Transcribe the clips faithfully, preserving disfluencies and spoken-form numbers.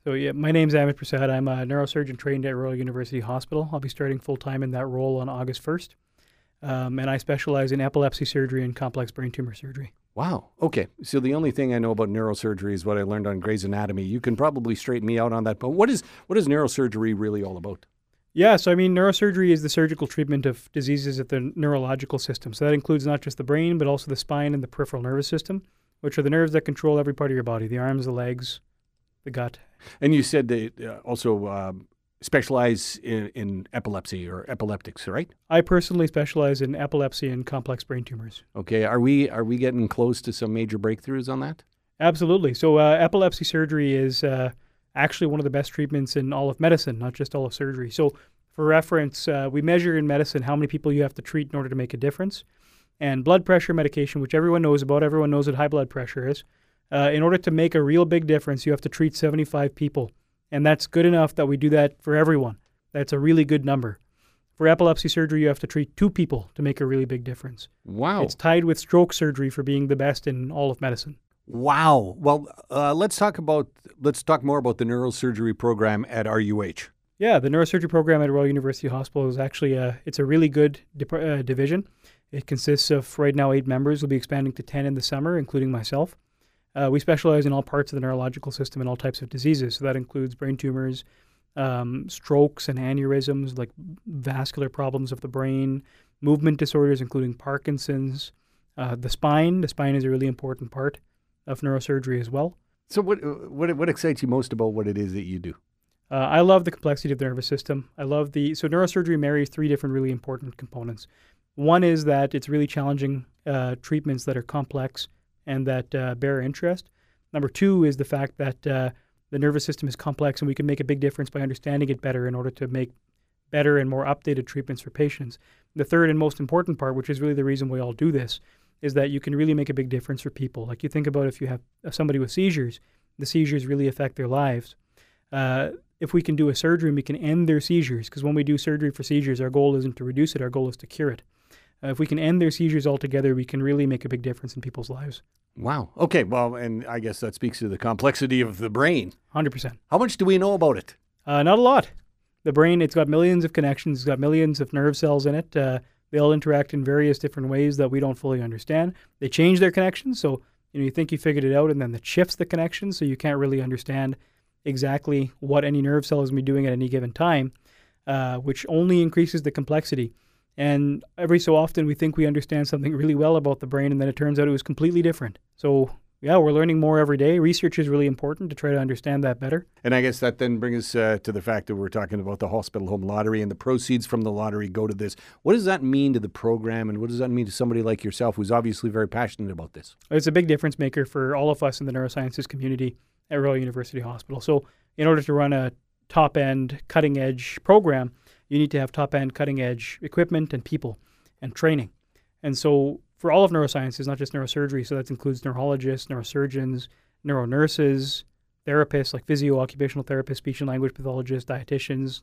So yeah, my name's Amit Prasad. I'm a neurosurgeon trained at Royal University Hospital. I'll be starting full-time in that role on August first. Um, and I specialize in epilepsy surgery and complex brain tumor surgery. Wow. Okay. So the only thing I know about neurosurgery is what I learned on Grey's Anatomy. You can probably straighten me out on that. But what is what is neurosurgery really all about? Yeah, so I mean, neurosurgery is the surgical treatment of diseases of the neurological system. So that includes not just the brain, but also the spine and the peripheral nervous system, which are the nerves that control every part of your body, the arms, the legs, the gut. And you said they uh, also um, specialize in, in epilepsy or epileptics, right? I personally specialize in epilepsy and complex brain tumors. Okay. Are we are we getting close to some major breakthroughs on that? Absolutely. So uh, epilepsy surgery is uh, actually one of the best treatments in all of medicine, not just all of surgery. So for reference, uh, we measure in medicine how many people you have to treat in order to make a difference. And blood pressure medication, which everyone knows about, everyone knows what high blood pressure is. Uh, in order to make a real big difference, you have to treat seventy-five people. And that's good enough that we do that for everyone. That's a really good number. For epilepsy surgery, you have to treat two people to make a really big difference. Wow. It's tied with stroke surgery for being the best in all of medicine. Wow. Well, uh, let's talk about let's talk more about the neurosurgery program at R U H. Yeah, the neurosurgery program at Royal University Hospital is actually a, it's a really good dip, uh, division. It consists of right now eight members. We'll be expanding to ten in the summer, including myself. Uh, we specialize in all parts of the neurological system and all types of diseases. So that includes brain tumors, um, strokes and aneurysms, like vascular problems of the brain, movement disorders, including Parkinson's, uh, the spine. The spine is a really important part of neurosurgery as well. So what what what excites you most about what it is that you do? Uh, I love the complexity of the nervous system. I love the, so neurosurgery marries three different really important components. One is that it's really challenging uh, treatments that are complex and that uh, bear interest. Number two is the fact that uh, the nervous system is complex and we can make a big difference by understanding it better in order to make better and more updated treatments for patients. The third and most important part, which is really the reason we all do this, is that you can really make a big difference for people. Like you think about if you have somebody with seizures, the seizures really affect their lives. Uh, if we can do a surgery and we can end their seizures, because when we do surgery for seizures, our goal isn't to reduce it, our goal is to cure it. Uh, if we can end their seizures altogether, we can really make a big difference in people's lives. Wow. Okay. Well, and I guess that speaks to the complexity of the brain. one hundred percent. How much do we know about it? Uh, not a lot. The brain, it's got millions of connections. It's got millions of nerve cells in it. Uh, they all interact in various different ways that we don't fully understand. They change their connections. So you know, you think you figured it out, and then it shifts the connections, so you can't really understand exactly what any nerve cell is going to be doing at any given time, uh, which only increases the complexity. And every so often we think we understand something really well about the brain, and then it turns out it was completely different. So yeah, we're learning more every day. Research is really important to try to understand that better. And I guess that then brings us uh, to the fact that we're talking about the hospital home lottery, and the proceeds from the lottery go to this. What does that mean to the program, and what does that mean to somebody like yourself who's obviously very passionate about this? It's a big difference maker for all of us in the neurosciences community at Royal University Hospital. So in order to run a top-end, cutting-edge program, you need to have top-end, cutting-edge equipment and people and training. And so for all of neurosciences, not just neurosurgery, so that includes neurologists, neurosurgeons, neuronurses, therapists like physio, occupational therapists, speech and language pathologists, dietitians,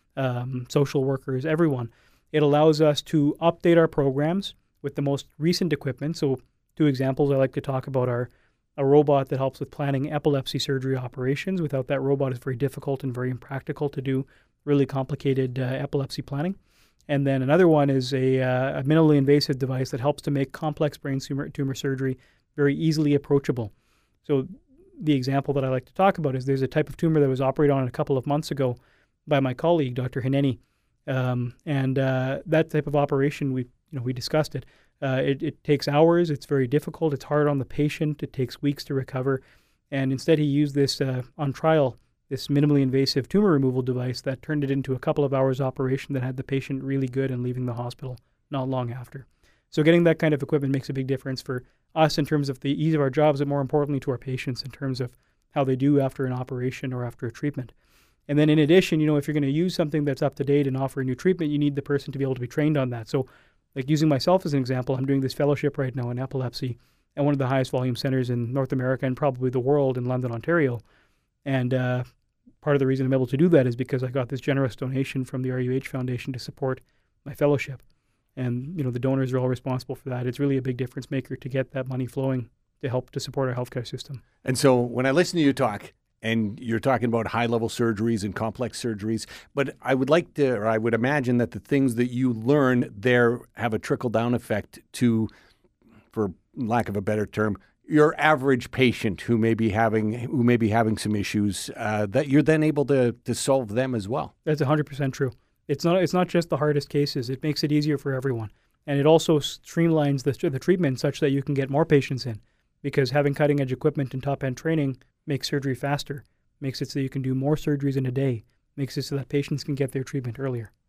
um, social workers, everyone. It allows us to update our programs with the most recent equipment. So two examples I like to talk about are a robot that helps with planning epilepsy surgery operations. Without that robot, it's very difficult and very impractical to do really complicated uh, epilepsy planning. And then another one is a, uh, a minimally invasive device that helps to make complex brain tumor, tumor surgery very easily approachable. So the example that I like to talk about is there's a type of tumor that was operated on a couple of months ago by my colleague, Doctor Hineni. Um, and uh, that type of operation, we you know we discussed it. Uh, it. It takes hours. It's very difficult. It's hard on the patient. It takes weeks to recover. And instead he used this uh, on trial, this minimally invasive tumor removal device that turned it into a couple of hours operation that had the patient really good and leaving the hospital not long after. So getting that kind of equipment makes a big difference for us in terms of the ease of our jobs, but more importantly to our patients in terms of how they do after an operation or after a treatment. And then in addition, you know, if you're going to use something that's up to date and offer a new treatment, you need the person to be able to be trained on that. So like using myself as an example, I'm doing this fellowship right now in epilepsy at one of the highest volume centers in North America and probably the world in London, Ontario. And uh, part of the reason I'm able to do that is because I got this generous donation from the R U H Foundation to support my fellowship. And, you know, the donors are all responsible for that. It's really a big difference maker to get that money flowing to help to support our healthcare system. And so when I listen to you talk, and you're talking about high-level surgeries and complex surgeries. But I would like to, or I would imagine that the things that you learn there have a trickle-down effect to, for lack of a better term, your average patient who may be having who may be having some issues, uh, that you're then able to to solve them as well. That's one hundred percent true. It's not it's not just the hardest cases. It makes it easier for everyone. And it also streamlines the, the treatment such that you can get more patients in, because having cutting-edge equipment and top-end training makes surgery faster, makes it so you can do more surgeries in a day, makes it so that patients can get their treatment earlier.